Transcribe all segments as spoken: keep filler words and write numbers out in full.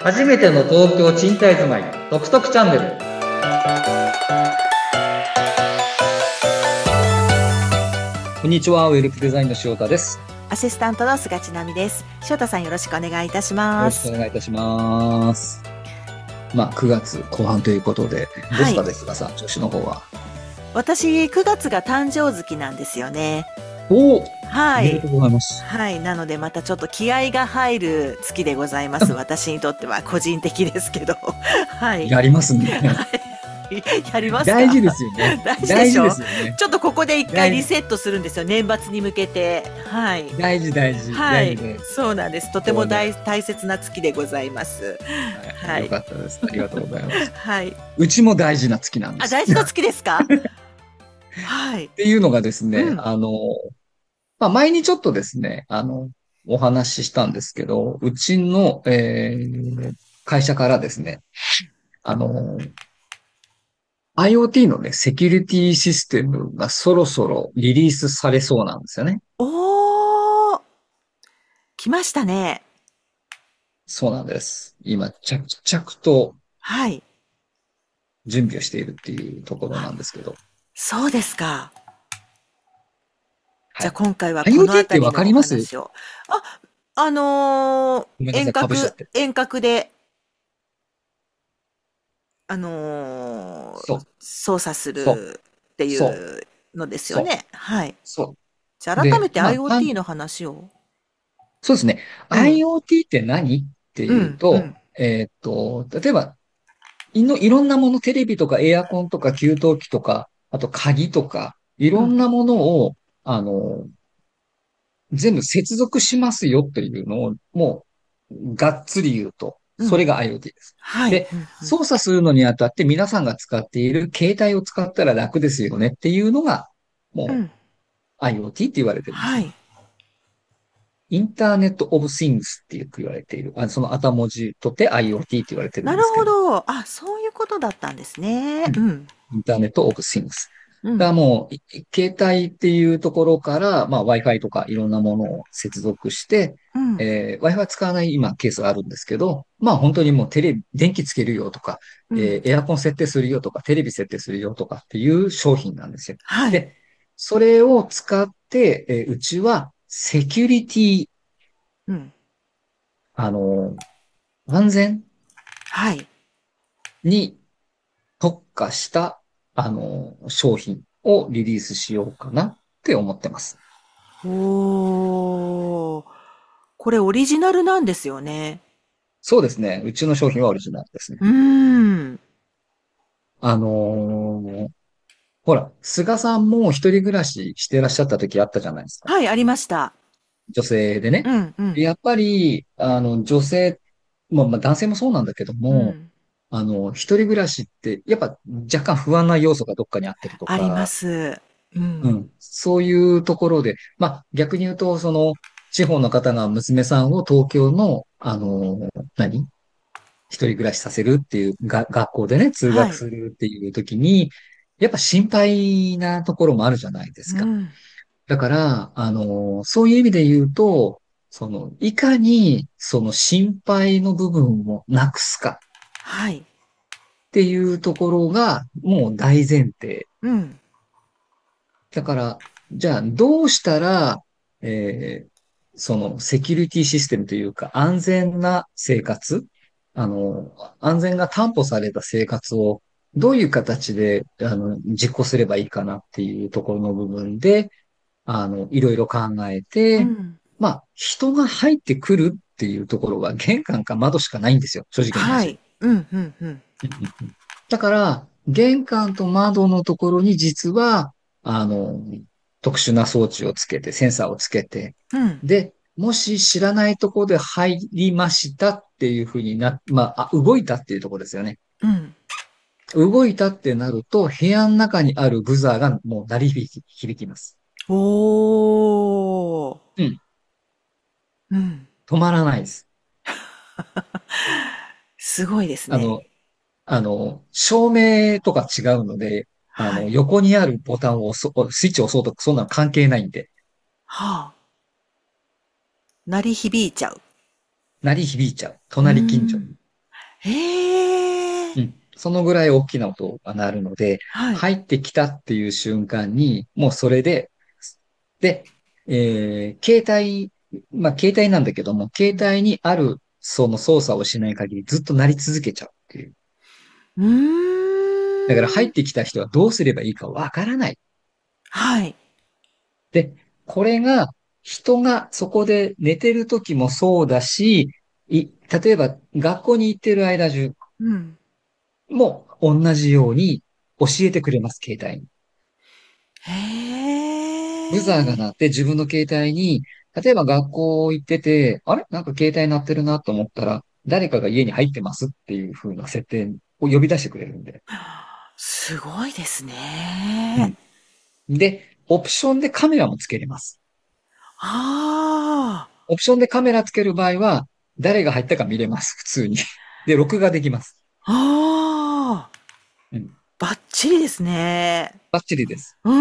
初めての東京賃貸住まいトクトクチャンネル。こんにちは、ウェルプデザインの塩田です。 アシスタントの菅千奈美です。塩田さん、よろしくお願いいたしよろしくます。 お願いいたします。まあくがつこう半ということで、どうですか、 はい。 ですがさ、調子の方は。 私、くがつが誕生月なんですよね。 おお、おはい。 めでとうございます。 はい。なので、またちょっと気合が入る月でございます。私にとっては個人的ですけど。はい。 やりますね。 はい。やります大事でか？ すよね。 大事で大事でしょ？ すよね。 ちょっとここで一回大事、 リセットするんですよ。年末に向けて。はい。 大事、大事、 はい。 大事です。 そうなんです。とても大、 これはね、 大切な月でございます。 はい、よはい。 かったです。ありがとうございます。 はい。 うちも大事な月なんであ、 す。 大事な月ですか？はい。 っていうのがですね、 うん。 あの、まあ、前にちょっとですね、あの、お話ししたんですけど、うちの、えー会社からですね、あの、IoT のね、セキュリティシステムがそろそろリリースされそうなんですよね。 おー、来ましたね。 そうなんです。今、着々とはい。 準備をしているっていうところあ、 なんですけど。 そうですか。じゃあはい。 今回はこの IoT ってあたりのおわかります？ 話を。あ、あのーごめんなさい、かぶしちゃっ遠隔、 て。 遠隔で、あのーそう、 操作すそう、 るっていそう、 うのですよそう、 ね。はい。 そじゃう。で、 あ改めてまあ、かん IoT の話を。 そうですね。 うん。 IoT って何ってうん。ういうと、 ん。 えーっと、例えば、いの、いろんなもの、テレビとかエアコンとか給湯器とか、あと鍵とか、いうん。 ろんなものを、あの、全部接続しますよっていうのを、もう、がっつり言うと、 うん。 それが IoT です。 はい。 で、 うん。うん。 操作するのにあたって皆さんが使っている携帯を使ったら楽ですよねっていうのが、もうん。 う IoT って言われてるんですね。 はい。 インターネットオブシングスってよく言われている。あその頭文字とって IoT って言われてるなるんですけど。 ほど。あ、そういうことだったんですね。 うん。 うん。 インターネットオブシングス。 うん。 だからもう、い携帯っていうところから、まあ Wi-Fi とかいろんなものを接続して、 うん。 えー Wi-Fi 使わない今ケースがあるんですけど、まあ本当にもうテレビ、電気つけるよとか、 うん。 えーエアコン設定するよとか、テレビ設定するよとかっていう商品なんですよ。 はい。 で、それを使って、えーうちはセキュリティ、 うん。 あの、安全はい。 に特化した、あの、商品をリリースしようかなって思ってます。 おー。これオリジナルなんですよね。 そうですね。うちの商品はオリジナルですね。 うーん。 あのーほら、菅さんも一人暮らししてらっしゃった時あったじゃないですか。 はい、ありました。 女性でね。 うん、うん、 やっぱり、あの、女性、まあ、まあ男性もそうなんだけども、 うん。 あの、一人暮らしって、やっぱ若干不安な要素がどっかにあったりとありまか、 す。うん。 うん。そういうところで、まあ逆に言うと、その、地方の方が娘さんを東京の、あの、何一人暮らしさせるっていうが、学校でね、通はい。 学するっていう時に、やっぱ心配なところもあるじゃないですか。 うん。 だから、あの、そういう意味で言うと、その、いかに、その心配の部分をなくすかはい。 っていうところが、もう大前提。 うん。 だから、じゃあ、どうしたら、えーその、セキュリティシステムというか、安全な生活、あの、安全が担保された生活を、どういう形で、あの、実行すればいいかなっていうところの部分で、あの、いろいろ考えて、 うん。 まあ、人が入ってくるっていうところは玄関か窓しかないんですよ。正直な話。 はい。うん、うん、うん。 だから、玄関と窓のところに実は、あの、特殊な装置をつけて、センサーをつけて、 うん。 で、もし知らないところで入りましたっていうふうにな、まあ、あ動いたっていうところですよね。 うん。 動いたってなると、部屋の中にあるブザーがもう鳴り響き、響きます。 おー。 うん。 うん。 止まらないです。 すごいですね。 あの、あの、照明とか違うので、あの、 はい。 横にあるボタンを押そう、スイッチを押そうとか、そんなの関係ないんで、 はあ。鳴り響いちゃう。 鳴り響いちゃう。 うー隣近所ん。 に。 へえ。 うん。そのぐらい大きな音が鳴るので、 はい。 入ってきたっていう瞬間に、もうそれで、で、えー携帯、まあ、携帯なんだけども、携帯にあるその操作をしない限りずっと鳴り続けちゃうっていう。 うだから入ーん。 ってきた人はどうすればいいかわからない。 はい。 で、これが人がそこで寝てる時もそうだし、い、例えば学校に行ってる間中うん。 も同じように教えてくれます、携帯に。 へブザーがえ。 鳴って自分の携帯に、例えば学校行ってて、あれなんか携帯鳴ってるなと思ったら、誰かが家に入ってますっていう風な設定を呼び出してくれるんで。 すごいですうね。 ん。で、オプションでカメラもつけれます。 あオプションでカメラつける場合は、誰が入ったか見れます、普通に。で、録画できます。 あ。ああ。 うん。 バッチリですね。 バッチリです。 うん。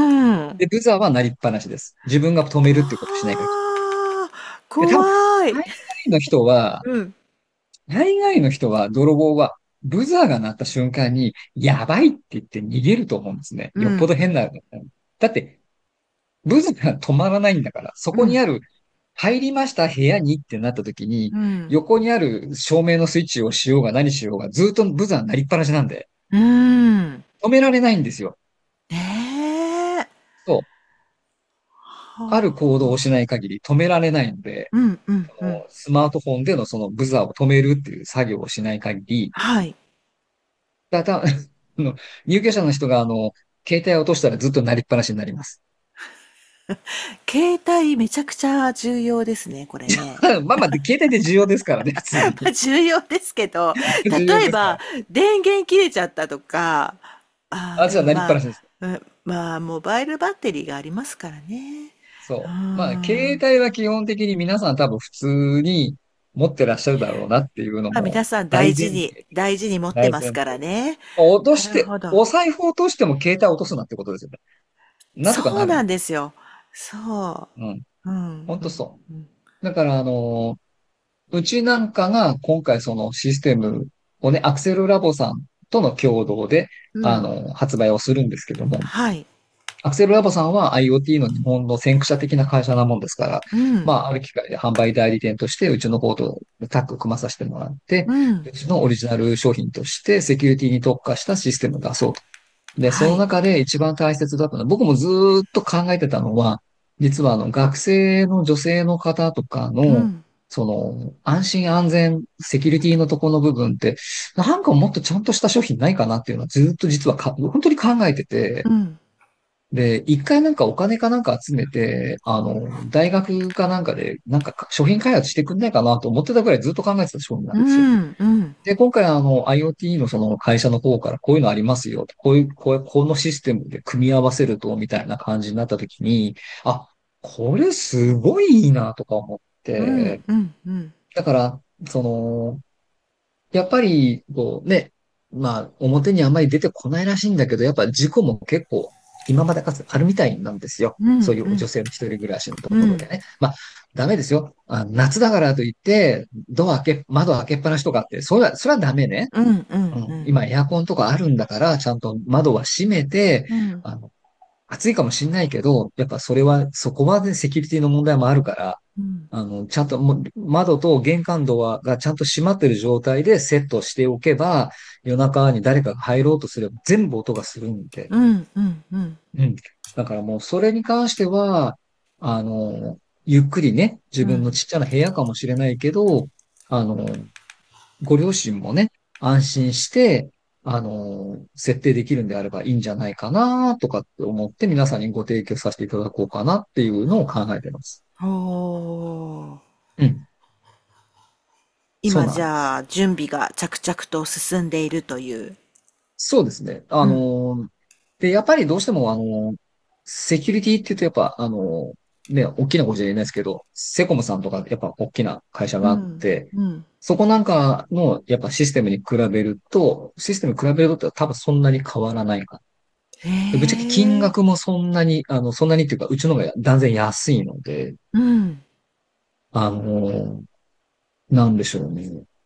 で、ブザーは鳴りっぱなしです。自分が止めるっていうことをしない限り。 ああ、 で、多分、 怖い。 大概の人は、 うん。 大概の人は、泥棒は、ブザーが鳴った瞬間に、やばいって言って逃げると思うんですね。よっぽうん。 ど変な。だって、ブザーが止まらないんだから、そうん。 こにある、入りました部屋にってなった時に、 うん。 横にある照明のスイッチをしようが何しようが、ずっとブザー鳴りっぱなしなんで、 うーん。 止められないんですよ。 ねえ。 そう。あるは行動をしあ。 ない限り止められないので、 うんうんうん。 そのスマートフォンでのそのブザーを止めるっていう作業をしない限り、 はい。 だ、た、あの、入居者の人が、あの、携帯を落としたらずっと鳴りっぱなしになります。 携帯めちゃくちゃ重要ですね、これね。 まあまあ、携帯で重要ですからね、普通まあ、 に。 重要ですけど、 重要例えば、 ですから。 電源切れちゃったとか、ああ、 あ、 でじゃあ鳴りっぱもまあ、 なしです。 うん、まあ、モバイルバッテリーがありますからね。うーそう。まあ、携ん。 帯は基本的に皆さん多分普通に持ってらっしゃるだろうなっていうのまあ、 も皆さん大大事に、 前提。 大事に持ってますから大前提。 ね。 落となして、 るほど。 お財布落としても携帯落とすなってことですよね。なんとかそうななる。 んですよ。そうん。 う。うん、うん、 ほんとそうん。 う。だから、あのうちなんかが今回そのシステムをね、アクセルラボさんとの共同で、 うん。 あの、発売をするんですけども、 はい。 アクセルラボさんは IoT の日本の先駆者的な会社なもんですから、 うん、 まあ、ある機会で販売代理店としてうちの方とタッグ組まさせてもらって、 うん。 うちのオリジナル商品としてセキュリティに特化したシステムを出そうと。で、そはい。 の中で一番大切だったのは、僕もずーっと考えてたのは、実はあの学生の女性の方とかの、 うん。 その安心安全、セキュリティのところの部分って、なんかもっとちゃんとした商品ないかなっていうのはずーっと実はか本当に考えてて、 うん。 で、一回なんかお金かなんか集めて、あの、大学かなんかで、なんか商品開発してくんないかなと思ってたぐらいずっと考えてた商品なんうですよ。 ん。うん。 で、今回あの IoT のその会社の方からこういうのありますよ。こういう、こういう、このシステムで組み合わせると、みたいな感じになった時に、あ、これすごいいいなとか思っうん。 て、 うん。うん。 だから、その、やっぱり、こうね、まあ、表にあんまり出てこないらしいんだけど、やっぱ事故も結構、今までかつてあるみたいなんですよ。 うん。 そういう女うん。 性の一人暮らしのとうん。 ころでね。まあ、ダメですよ。あ、夏だからといって、ドア開け、窓開けっぱなしとかって、それは、それはダメね。 うん。うん。ううん。 ん。 今エアコンとかあるんだから、ちゃんと窓は閉めて、 うん。 あの、暑いかもしんないけど、やっぱそれは、そこまでセキュリティの問題もあるから、 うん。 あの、ちゃんともう窓と玄関ドアがちゃんと閉まってる状態でセットしておけば、夜中に誰かが入ろうとすれば全部音がするんで。 うん。うん。うん。 うん。だからもうそれに関しては、あの、ゆっくりね、自分のちっちゃな部屋かもしれないけど、あの、ご両親もね、安心して、あの、設定できるんであればいいんじゃないかなとかって思って皆さんにご提供させていただこうかなっていうのを考えてます。 おー。 うん。そう今なんです。 じゃあ、準備が着々と進んでいるという。 そうですね。あうん。 の、で、やっぱりどうしてもあの、セキュリティって言うとやっぱあの、ね、大きな声じゃ言えないですけど、セコムさんとかやっぱ大きな会社があっうん。 て、 うん。 そこなんかのやっぱシステムに比べると、システムに比べると多分そんなに変わらないかへでぶっちゃけ金え。 額もそんなに、あの、そんなにっていうか、うちの方が断然安いので、 うん。 あの、なんでしょうね。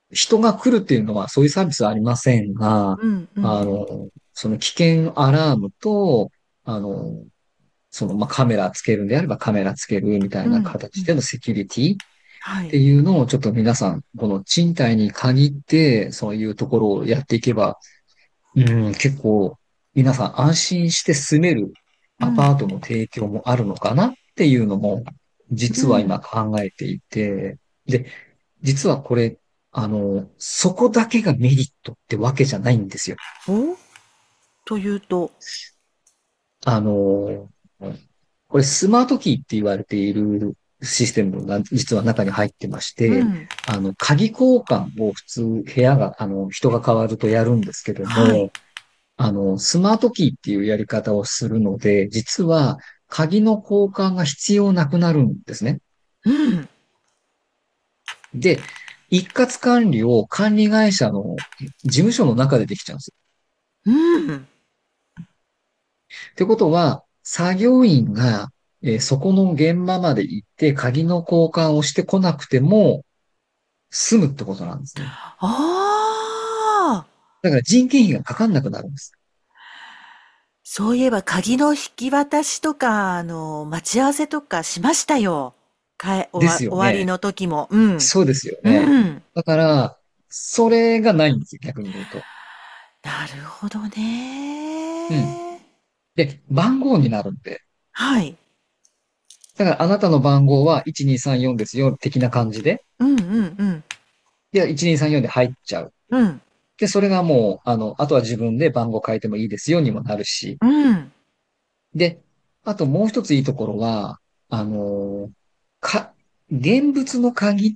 人が来るっていうのはそういうサービスはありませんが、 うん、うん。 あの、その危険アラームと、あの、その、まあ、カメラつけるんであればカメラつけるみたいなうん、うん。 形でのセキュリティってはい。 いうのをちょっと皆さん、この賃貸に限って、そういうところをやっていけば、うん、結構皆さん安心して住めるアパうん、 ートの提供もあるのかなっていうのも、 う実は今ん。 考えていて、で、実はこれ、あの、そこだけがメリットってわけじゃないんですよ。 おというと、 あの、これスマートキーって言われているシステムが実は中に入ってまして、 うん。 あの、鍵交換を普通部屋が、あの、人が変わるとやるんですけどはい。 も、あの、スマートキーっていうやり方をするので、実は鍵の交換が必要なくなるんですね。 うん。 で、一括管理を管理会社の事務所の中でできちゃうんですよ。 うん。 ってことは、作業員が、えーそこの現場まで行って鍵の交換をしてこなくても済むってことなんですね。 ああ。 だから人件費がかかんなくなるんです。 そういえば鍵の引き渡しとか、あの、待ち合わせとかしましたよ。かえ、終でわ、 すよね。 終わりの時も。うん。 そうですよね。 うん。 だから、それがないんですよ、逆に言うと。 なるほどうん。 ね。 で、番号になるんで。 はい。 だからあなたの番号はいちにさんよんですよ、的な感じで。 うんうんうん。 で、いちにさんよんで入っちゃう。 うん。 で、それがもう、あの、あとは自分で番号変えてもいいですよにもなるし。 うん。 で、あともう一ついいところは、あの、か、現物の鍵って、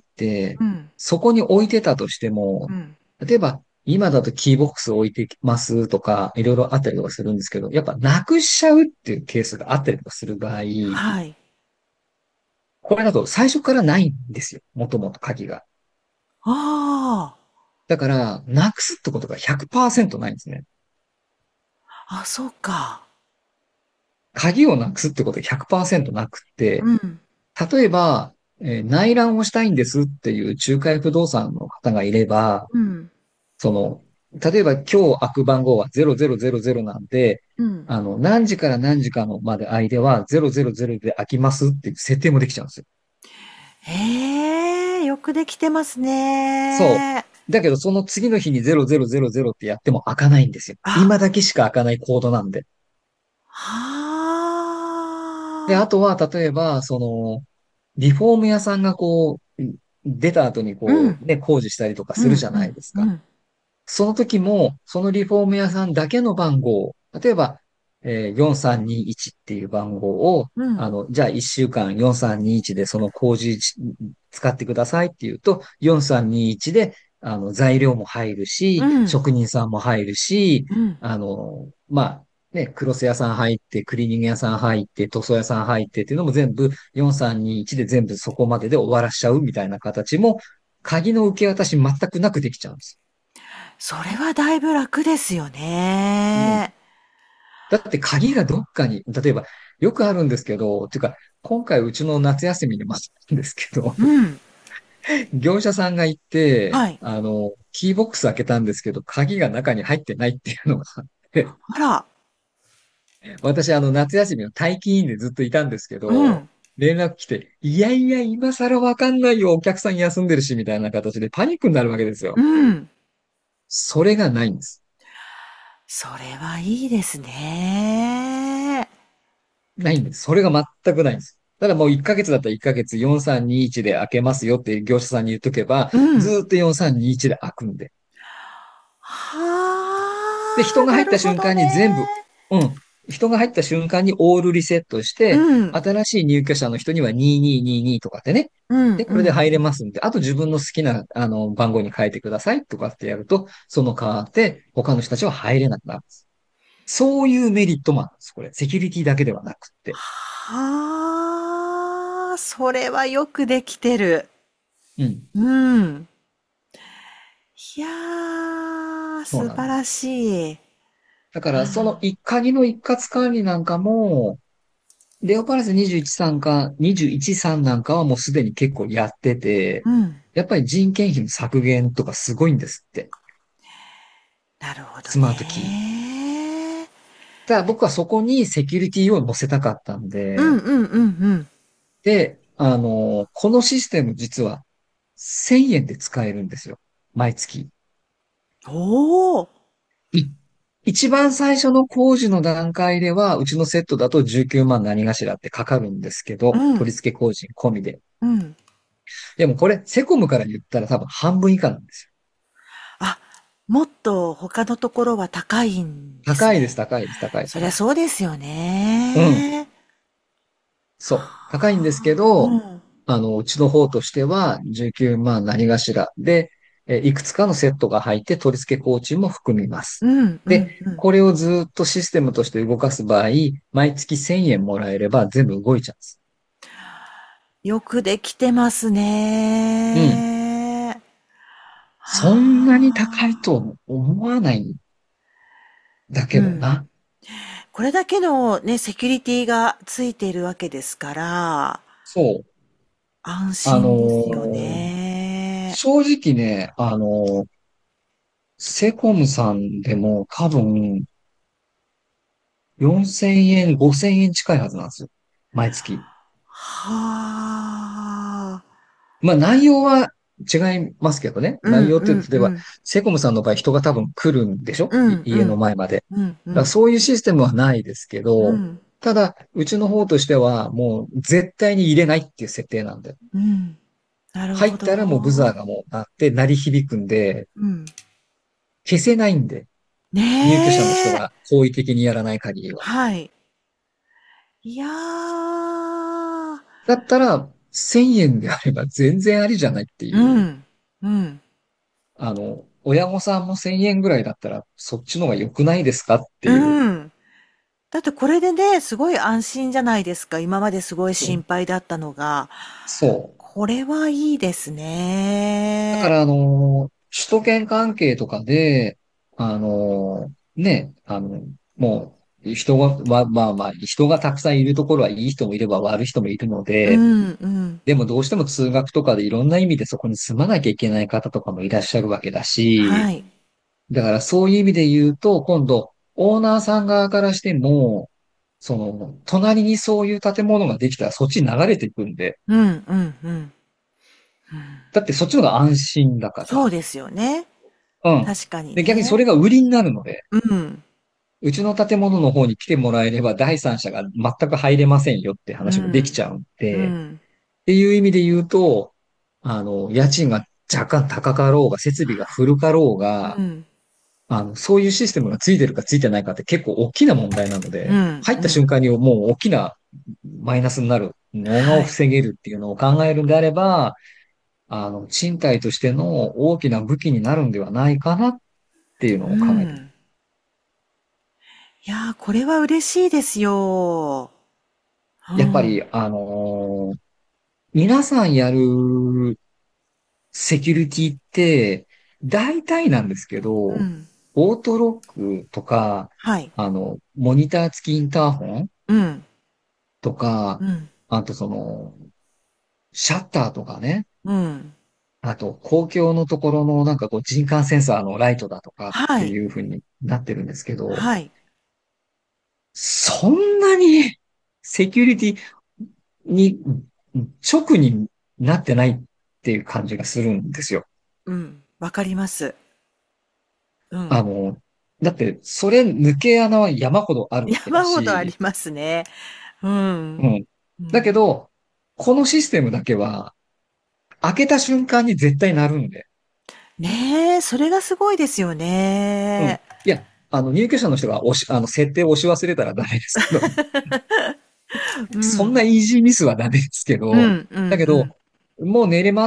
うん。 そこに置いてたとしても、 うん。 例えば、今だとキーボックス置いてますとか、いろいろあったりとかするんですけど、やっぱなくしちゃうっていうケースがあったりとかする場合、 はい。 これだと最初からないんですよ。もともと鍵が。 あだから、なくすってことがひゃくパーセントないんですね。 あ。あ、そうか。 鍵をなくすってことがひゃくパーセントなくって、 うん。 例えば、えー内覧をしたいんですっていう仲介不動産の方がいれば、 うん。 その、例えば今日開く番号はゼロゼロゼロゼロなんで、 うん。 あの、何時から何時かのまで間はゼロゼロゼロで開きますっていう設定もできちゃうんですよ。 へえ、よくできてますそね。 う。だけどその次の日にゼロゼロゼロゼロってやっても開かないんですよ。 あ、 今だけしか開かないコードなんで。で、あはあ。 とは、例えば、その、リフォーム屋さんがこう、出た後にうん。 こう、ね、工事したりとかうん、 するじゃうん、 ないですか。 うん。 その時も、そのリフォーム屋さんだけの番号、例えば、えー、よんさんにいちっていう番号を、 うん。 あの、じゃあいっしゅうかんよんさんにいちでその工事使ってくださいっていうと、よんさんにいちで、あの、材料も入るし、 うん。 職人さんも入るし、 うん。 あの、まあ、ね、クロス屋さん入って、クリーニング屋さん入って、塗装屋さん入ってっていうのも全部よんさんにいちで全部そこまでで終わらしちゃうみたいな形も、鍵の受け渡し全くなくできちゃうんです。 それはだいぶ楽ですようん。 ね。 だって鍵がどっかに、例えば、よくあるんですけど、っていうか、今回うちの夏休みにもあったんですけど、 うん。 業者さんが行って、 はい。 あの、キーボックス開けたんですけど、鍵が中に入ってないっていうのがあって、 あら。 私、あの、夏休みの待機員でずっといたんですけど、 うん。 連絡来て、いやいや、今更わかんないよ、お客さん休んでるし、みたいな形でパニックになるわけですよ。 うん。 それがないんです。 それはいいですね。 ないんです。それが全くないんです。ただもういっかげつだったらいっかげつよんさんにいちで開けますよって業者さんに言っとけば、 うん。 ずーっとよんさんにいちで開くんで。で、人はあ、 が入ったなるほどね。 瞬間に全部、うん。人が入った瞬間にオールリセットしうて、 ん。 新しい入居者の人にはににーにーにーとかってね。 うん、 で、これでうん。 入れますんで、あと自分の好きな、あの、番号に変えてくださいとかってやると、その代わって他の人たちは入れなくなるんです。そういうメリットもあるんです。これ。セキュリティだけではなくって。 はあ、それはよくできてる。 うん。 うん。いやー、 そうなんです。 素晴らしい。 だから、そのあ一鍵の一括管理なんかも、 レオパレスにじゅういちさんか、にじゅういちさんなんかはもうすでに結構やってて、 うん。 やっぱり人件費の削減とかすごいんですって。 なるほどスマートキー。 ね。 ただ僕はそこにセキュリティを載せたかったんで、 うんうんうんうん。 で、あの、このシステム実はせんえんで使えるんですよ。毎月。 おー。 い一番最初の工事の段階では、うちのセットだとじゅうきゅうまん何がしらってかかるんですけど、 うん。 取り付け工事込みで。 うん。 でもこれ、セコムから言ったら多分半分以下なんですよ。 あ、もっと他のところは高いんです高いです、 ね。 高いです、高いです。 そりゃそうですようん。 ね。 そう。高いんですけど、 うん。 あの、うちの方としてはじゅうきゅうまん何がしらで、えいくつかのセットが入って取り付け工賃も含みまうす。 んうで、 んうん。 これをずっとシステムとして動かす場合、毎月せんえんもらえれば全部動いちゃうんです。 よくできてますうん。 ね。 そんなに高いはあ。 と思わないんだうん。 けどな。 これだけのね、セキュリティがついているわけですから、 そう。 安あの心ですよーね。 正直ね、あのーセコムさんでも多分よんせんえん、ごせんえん近いはずなんですよ。毎月。 はあ。 まあ内容は違いますけどね。 うんう内容って、例えば、 んうん。 セコムさんの場合人が多分来るんでしょうい家のんうん。 前まで。 うんうだからん。 そういうシステムはないですけど、 うん。 ただ、うちの方としてはもう絶対に入れないっていう設定なんで。 うん。なるほ入ったらもうブザーど。 がもう鳴って鳴り響くんで、 うん。 消せないんで、入居者の人ねえ。 が好意的にやらない限りは。 はい。いやー。 だったら、せんえんであれば全然ありじゃないっていう。 うん。うん。 あの、親御さんもせんえんぐらいだったら、そっちの方が良くないですかっていう。 うん。だってこれでね、すごい安心じゃないですか。今まですごいそう。 心配だったのが。 そう。 これはいいですね。 だから、あの、首都圏関係とかで、あの、ね、あの、もう、人が、まあまあまあ、人がたくさんいるところはいい人もいれば悪い人もいるので、 うん、うん。 でもどうしても通学とかでいろんな意味でそこに住まなきゃいけない方とかもいらっしゃるわけだし、 はい。 だからそういう意味で言うと、今度、オーナーさん側からしても、その、隣にそういう建物ができたらそっちに流れていくんで、 うん、うん、うん。うん。 だってそっちの方が安心だから。 そうですよね。 うん。 確かにで、逆にそね。 れが売りになるので、 うん。 うちの建物の方に来てもらえれば第三者が全く入れませんよって話もできうん。 ちゃうんで、っうん。 ていう意味で言うと、あの、家賃が若干高かろうが、設備が古かろうが、 うん。 あの、そういうシステムがついてるかついてないかって結構大きな問題なので、 うん。 入っうん。 た瞬間にもう大きなマイナスになるのがはい。 防げるっていうのを考えるんであれば、あの、賃貸としての大きな武器になるんではないかなっていううのを考えてる。 ん。いやー、これは嬉しいですよ。うん。 やっぱり、あのー皆さんやるセキュリティって、大体なんですけど、 うん。 オートロックとか、 はい。 あの、モニター付きインターホンうん。 とか、 うん。 あとその、シャッターとかね、 うん。 あと公共のところのなんかこう人感センサーのライトだとかってはい。 いう風になってるんですけど、 はい。 そんなにセキュリティに直になってないっていう感じがするんですよ。 うん。わかります。うん。 あの、だって、それ抜け穴は山ほどあるわけだ山ほどありし、 ますね。うん。 うん。 うん。 だけど、このシステムだけは、開けた瞬間に絶対なるんで。 ねえ、それがすごいですようん。 ね。 いや、あの、入居者の人が押し、あの、設定を押し忘れたらダメですけど、 うそんなん。 イージーミスはダメですけど、 うん、うん、 だけど、 うん。 もう寝れます、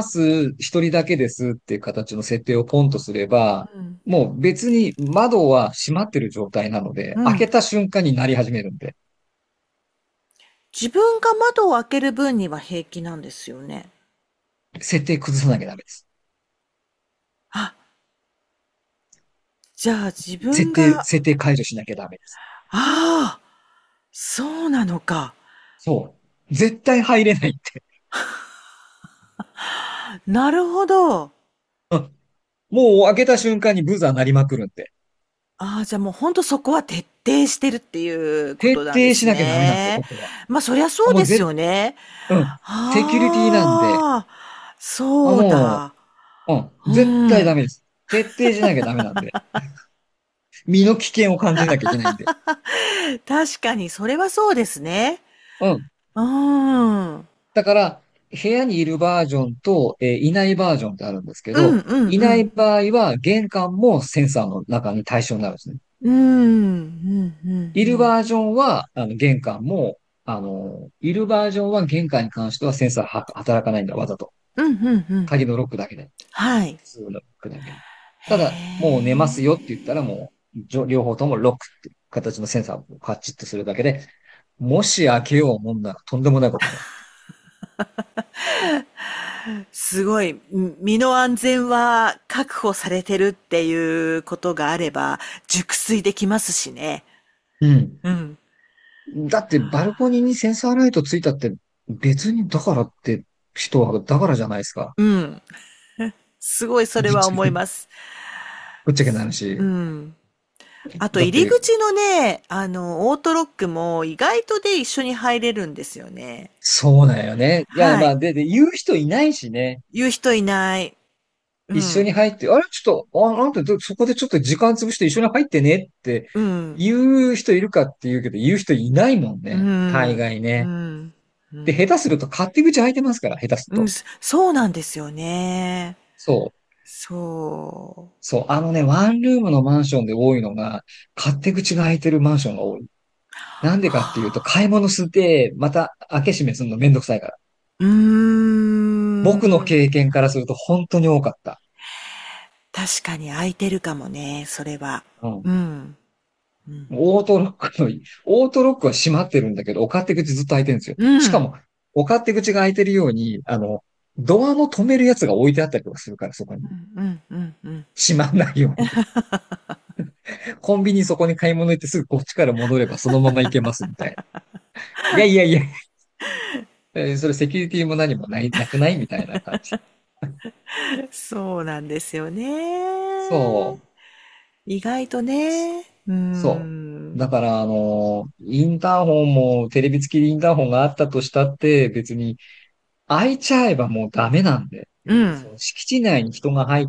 一人だけですっていう形の設定をポンとすれば、 うん。 もう別に窓は閉まってる状態なので、 うん。 開けた瞬間になり始めるんで、 自分が窓を開ける分には平気なんですよね。 設定崩さなきゃダメです。 あ、じゃあ自設定、 分が、 設定解除しなきゃダメです。 ああ、そうなのか。 そう。絶対入れないって。 なるほど。 うんもう開けた瞬間にブザー鳴りまくるんで。 ああ、じゃあもうほんとそこは徹底してるっていうこ徹となんです底しなきゃダメなんですよ、 ね。 ここは。 ま、そりゃそうですもうぜ、 よね。 うん。セキュリティなんで、 ああ、 あ、 そうもだ。 う、うん。 う絶対ん。 ダメです。徹底しなきゃダメなんで。身の危険を感じなきゃいけないんで。 確かにそれはそうですね。 うん。 うーん。 だから、部屋にいるバージョンと、えーいないバージョンってあるんですけど、 うんうんいないうん。 場合は玄関もセンサーの中に対象になるんですね。 うーん。うんうんいうん。 るバージョンは、あの、玄関も、あの、いるバージョンは玄関に関してはセンサーは働かないんだ、わざと。 うんうんうん。 鍵のロックだけで。 はい。 普通のロックだけで。ただ、もう寝ますよって言ったらへえ。 もう、じょ両方ともロックっていう形のセンサーをカチッとするだけで、もし開けようもんならとんでもないことになる。 すごい、ん身の安全は確保されてるっていうことがあれば、熟睡できますしね。 うん。 うん。 だって、バルコニーにセンサーライトついたって、別にだからって人はだからじゃないですか。 うん。すごいそれはぶっちゃけ、 思います。 ぶっちゃけな話。 うん。あとだって、 入り口のね、あの、オートロックも意外とで一緒に入れるんですよね。 そうだよね。いや、 はい。 まあ、で、で、言う人いないしね。 言う人いない。う一緒にん。 入って、あれ、ちょっと、あ、あんた、そこでちょっと時間潰して一緒に入ってねってうん。 言う人いるかって言うけど、言う人いないもんうね。大ん。 概ね。 うん。うで、下ん。 手すると勝手口開いてますから、下手するうん、 と。 そそうなんですよね。 そう。 そそう。あのね、ワンルームのマンションで多いのが、勝手口が開いてるマンションが多い。なんでかっていうと、買い物して、また開け閉めするのめんどくさいから。 う。うー僕のん。 経験からすると本当に多かった。 確かに空いてるかもね、それは。 うん。 うん。うん。 オートロックの、オートロックは閉まってるんだけど、お勝手口ずっと開いてるんですよ。 うん。 しかも、お勝手口が開いてるように、あの、ドアの止めるやつが置いてあったりとかするから、そこに。 うん、うん、うん。 閉まんないように。コンビニそこに買い物行ってすぐこっちから戻ればそのまま行けますみたいな。いやいやいや、えーそれセキュリティも何もない、なくないみたいな感じ。 そうなんですよね。 そう。 意外とね。うーそう。 ん。 だから、あの、インターホンも、テレビ付きでインターホンがあったとしたって、別に開いちゃえばもうダメなんで。 うん。 その敷地内に人が入って、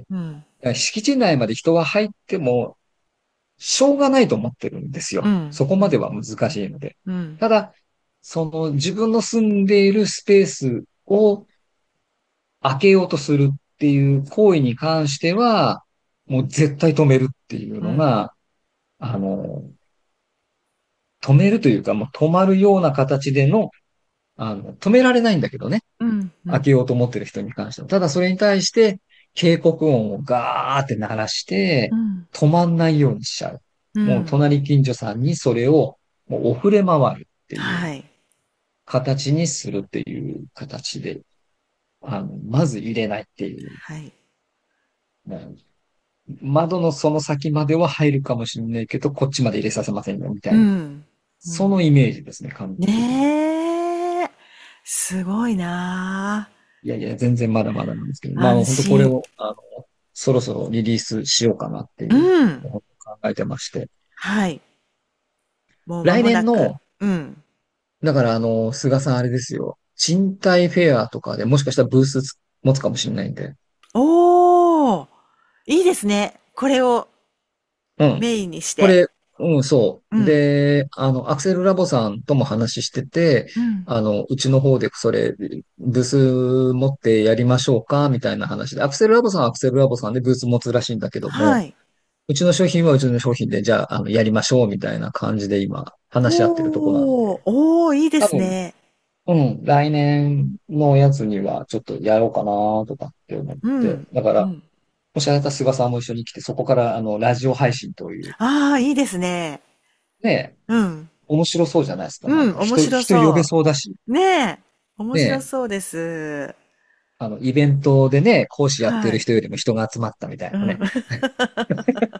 うん。 敷地内まで人が入っても、しょうがないと思ってるんですよ。 うん。 そこうん。 までは難しいので。 うん。 ただ、その自分の住んでいるスペースを開けようとするっていう行為に関しては、もう絶対止めるっていううん。 のが、あの、止めるというか、もう止まるような形での、あの、止められないんだけどね。 うん。うん。 開けようと思ってる人に関しては。ただそれに対して警告音をガーって鳴らして、 うん。 止まんないようにしちゃう。もううん。 隣近所さんにそれをもうお触れ回るっていうはい。 形にするっていう形で、あの、まず入れないっていう。 はい。 もう窓のその先までは入るかもしれないけど、こっちまで入れさせませんよ、みたいな。 うん。うん。 そのイメージですね、完璧に。 ねえ。すごいないやいや、全然まだまだなんですけど、 あ。安まあ本当これ心。 を、あの、そろそろリリースしようかなってういう、 ん。 考えてまして。 はい。もう間来もなく。 年の、 うん。 だからあの、菅さんあれですよ。賃貸フェアとかでもしかしたらブースつ持つかもしれないんで。 おー。いいですね。これをうん。 メインにして。 これ、うん、そう。 うん。 で、あの、アクセルラボさんとも話してて、 うん。 あの、うちの方でそれ、ブース持ってやりましょうかみたいな話で、アクセルラボさんはアクセルラボさんでブース持つらしいんだけども、 はい。 うちの商品はうちの商品で、じゃあ、あの、やりましょうみたいな感じで今、話し合ってるとこなんおー。 で、 おー、いいで多分、 すね。 うん、来年のやつにはちょっとやろうかなとかって思って、 うん。 だから、 うん。 もしあれだったら菅さんも一緒に来て、そこからあの、ラジオ配信という、 ああ、いいですね。 ね、 うん。 面白そうじゃないですか。 うん、 なんか人、 面白人呼べそそうだし、 う。ねえ。面白ね、 そうです。 あの、イベントでね、講師やってはい。 る人よりも人が集まったみたいうん。 なね。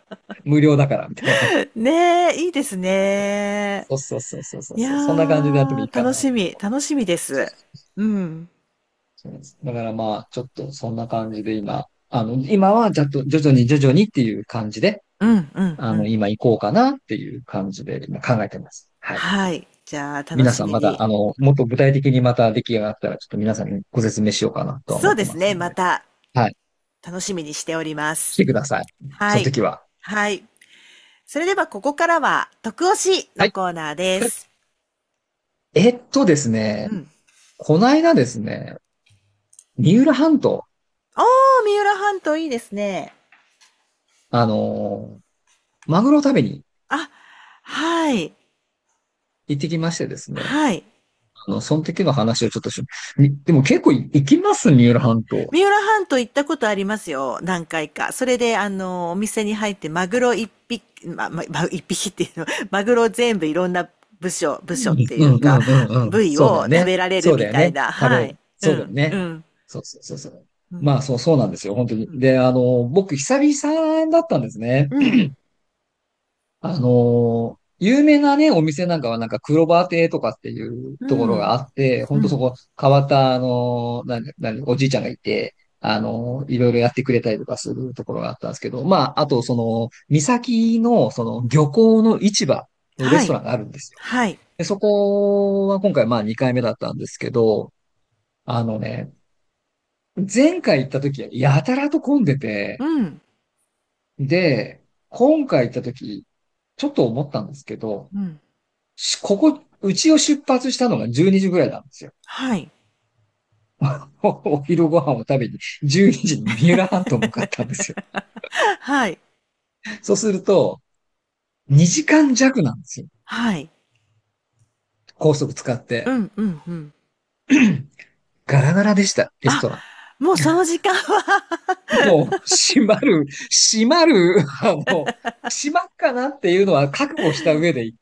無料だから、みたいな。 ねえ、いいですね。 そうそうそうそうそういやそう。そんな感じでやってもいいー、 かな。 楽しみ、楽しみです。うん。 そうです。だからまあ、ちょっとそんな感じで今、あの、今はちょっと徐々に徐々にっていう感じで、 うん、うん、 あの、 うん。 今行こうかなっていう感じで今考えてます。はい。 はい。じゃあ、楽皆さんまた、 しみに。 あの、もっと具体的にまた出来上がったら、ちょっと皆さんにご説明しようかなとは思ってそうですね。 ますので。 また、 はい。 楽しみにしておりま来す。 てください。 はい。 その時は。 はい。それでは、ここからは、徳推しはい。 のコーナーです。 えっとですね、 うん。 こないだですね、三浦半島、 おー、三浦半島いいですね。 あのーマグロを食べにあ、はい。 行ってきましてですね、 はい。 あの、その時の話をちょっとし、みでも結構行きます三浦半島。 三浦半島行ったことありますよ。何回か。それで、あの、お店に入ってマグロ一匹、ま、ま、ま一匹っていうの、マグロ全部いろんな部署、部署ってうんうんいうか、 うんうん。 部位を食そうだよね。 べられるそうだよね。 みたいな。 食べる。 はい。うそうだよん、うね。 ん、 そうそうそうそう。 うん、 まあそうそうなんですよ。本当に。 うん、 で、あの、僕久々だったんですね。 うん、 あの、有名なね、お店なんかはなんか黒バ亭とかっていううところがん、 あって、 うん、 本当そこ変わったあの、ななおじいちゃんがいて、あの、いろいろやってくれたりとかするところがあったんですけど、まあ、あとその、三のその漁港の市場のレはい、 ストランがあるんですよ。 はい、 で、そこは今回まあにかいめだったんですけど、あのね、前回行った時はやたらと混んでて、 うん、 で、今回行った時、ちょっと思ったんですけど、 うん、 しここ、うちを出発したのがじゅうにじぐらいなんですよ。 はい。 おお昼ご飯を食べにじゅうにじにじに三浦半島向かったんですよ。 はい、 そうすると、にじかん弱なんですよ。 はい。 高速使って。 うん、うん、うん。 ガラガラでした、レスあ、 トラもうその時間はン。もう、閉まる、閉まる、あの、閉まっかなっていうのは覚悟した上で行って、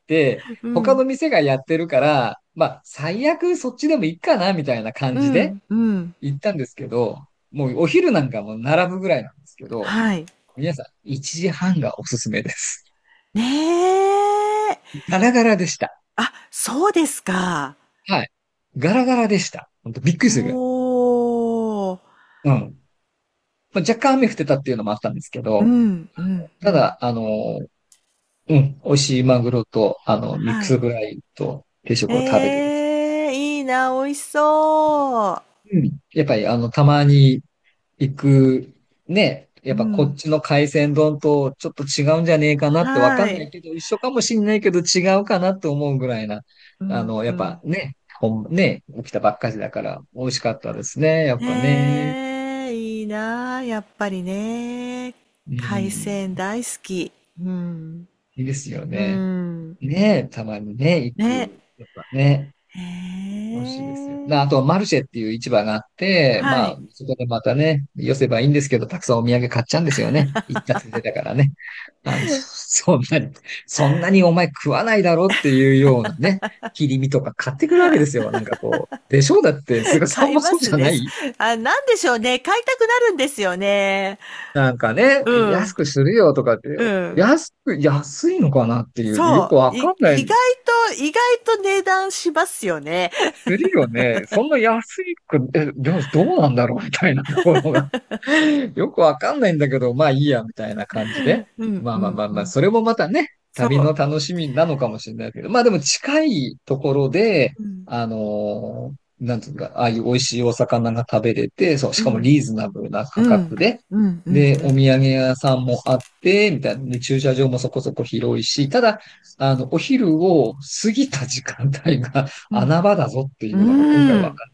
うん、 他の店がやってるから、まあ、最悪そっちでもいいかな、みたいな感じでうん、うん。 行ったんですけど、もうお昼なんかも並ぶぐらいなんですけど、 はい。 皆さんいちじはんがおすすめです。 ねえ。 ガラガラでした。 あ、そうですか。 はい。ガラガラでした。本当びっくりするぐらい。 おー。 うん。まあ、若干雨降ってたっていうのもあったんですけど、 うん、うん、うん。 ただ、あのうん、美味しいマグロと、あの、ミックはい。 スフライと定食を食べてです。 ええ、いいな、美味しそう。 うん。やっぱり、あの、たまに行く、ね、やっぱこっうん。 ちの海鮮丼とちょっと違うんじゃねえかなってわかはい。 んないけど、一緒かもしんないけど違うかなって思うぐらいな、 うん、 あの、やっぱうん。 ね、ほん、ね、起きたばっかりだから美味しかったですね、やっぱね。 ねえ、いいな、やっぱりね。 う海ん。 鮮大好き。うん。 いいですようね。 ん。 ね、たまにね、行ね。 く。やっぱね。 へ美味しいですよ。であえ。 とはマルシェっていう市場があって、まあ、 はい。 そこでまたね、寄せばいいんですけど、たくさんお土産買っちゃうんですよね。行ったついでだからね。あの、そんなに、そんなにお前食わないだろっていうようなね、切り身とか買ってくるわけですよ。なんかこう。でしょうだって、菅さん買いもそうますね。 じゃない？ あ、なんでしょうね。買いたくなるんですよね。 なんかね、 うん。 安くするよとかって、 うん。 安く、安いのかなっていう、よくそう。い、 わかんない。 意外と、意外と値段しますよね。 するよね。そんな安いく、え、どうどうなんだろうみたいなところがよくわかんないんだけど、まあいいや、みたいな感じで。 うん、 まあうん、 まあまあまあ、 うん。 それもまたね、 そう。 旅の楽しみなのかもしれないけど、まあでも近いところで、 うん、 あのーなんつうか、ああいう美味しいお魚が食べれて、そう、しかもうん、 リーズナブルな価うん、 格で、 うん、うん、 で、 うん。 お土産屋さんもあって、みたいな、で、駐車場もそこそこ広いし、ただ、あの、お昼を過ぎた時間帯がうん穴場だぞってういうのが今回分かん。 って、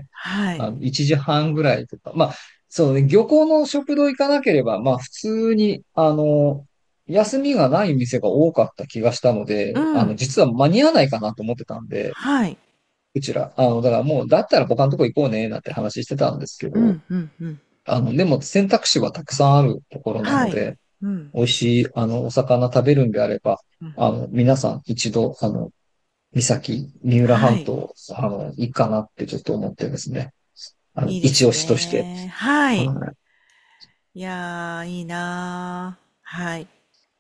はい。 あの、いちじはんぐらいとか、まあ、そうね、漁港の食堂行かなければ、まあ、普通に、あの、休みがない店が多かった気がしたので、あの、 うん。 実は間に合わないかなと思ってたんで、 はい。 うちら、あの、だからもう、だったら他のとこ行こうね、なんて話してたんですけど、 うん、うん、うん。 あの、でも選択肢はたくさんあるところなはい。 ので、 うん。 美味しい、あの、お魚食べるんであれば、 うん。 あの、皆さん一度、あの、三崎、三浦はい。 半島、あの、いいかなってちょっと思ってですね。あの、 いいです一押しとして。 ね。はい。 はい。 いやー、いいなー。はい。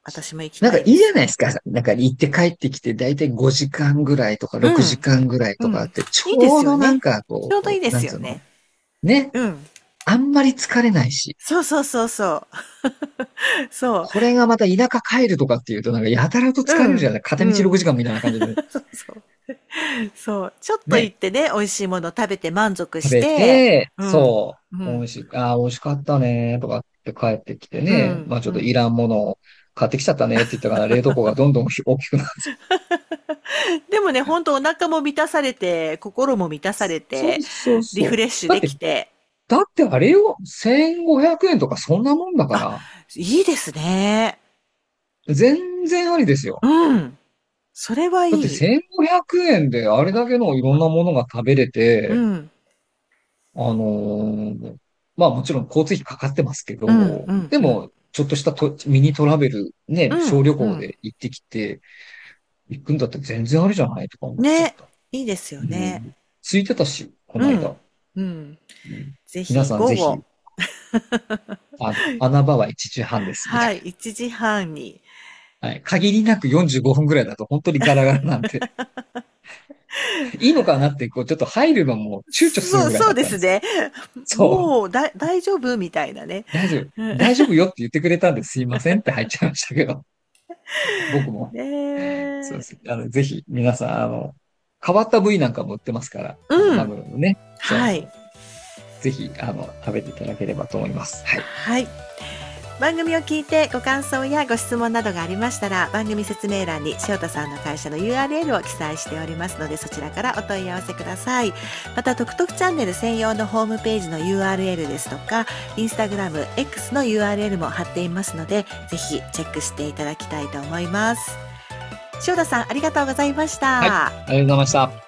私も行きなんかいいじゃたいです。 ないですか。なんか行って帰ってきて、だいたいごじかんぐらいとか6 うん。 時間ぐらいうん。 とかあって、ちいいでょうどなんすよね。 かこちょうどいいでう、なんつうの、 すよね。 ね、 うん。 あんまり疲れないし、 そうそうそうそう。そう。 これがまた田舎帰るとかっていうと、なんかやたらと疲れうん。 るじゃない。片道6 うん。 時間みたいな感じで。 そうそう。そう。ちょっと行ね。 ってね、美味しいもの食べて満足し食べて、 て、 うん。 そう、美うん。 味しい、ああ、美味しかったね、とかって帰ってきてね。 うん。 まあちょっというん。 らんものを買ってきちゃったねって言ったから、冷凍庫がどんどん大きくなって。 でもね、ほんとお腹も満たされて、心も満たされて、 そうそうリフそう。 レッシュでだって、 きて、 だってあれよ、せんごひゃくえんとかそんなもんだかあ、 ら、 いいですね。 全然ありですよ。 うん。それはいだってい。 せんごひゃくえんであれだけのいろんなものが食べれて、 うん。 あのーまあもちろん交通費かかってますけうん、 ど、 うん、うん。 でも、ちょっとしたとミニトラベル、ね、小うん、 旅行うん。 で行ってきて、行くんだったら全然ありじゃないとか思っちゃっね。 た。 いいですようね。 ん。空いてたし、この間。 うん。うん。 うん。 ぜひ、 皆さんぜひ、 午後。 あの、穴場はいちじはんです、みたいはい、いちじはんに。 な。はい。限りなくよんじゅうごふんぐらいだと本当にガラガラなんで、いいのかなって、こう、ちょっと入るのも躊躇するそう、 ぐらいそうだったんですよ。 ですね。 そう。 もう、だ、大丈夫みたいなね。 大丈夫。 うん。 大丈夫よって言ってくれたんですいませんって入っちゃいましたけど、僕も。 ねそうです。 え。 あの、ぜひ、皆さん、あの、変わった部位なんかも売ってますから、あの、マうん。 グロのね。そうはい。 そう。ぜひ、あの、食べていただければと思います。はい。 はい。番組を聞いてご感想やご質問などがありましたら、番組説明欄に塩田さんの会社の ユーアールエル を記載しておりますので、そちらからお問い合わせください。また、トクトクチャンネル専用のホームページの ユーアールエル ですとか、インスタグラム X の ユーアールエル も貼っていますので、ぜひチェックしていただきたいと思います。塩田さん、ありがとうございましはい。 た。 ありがとうございました。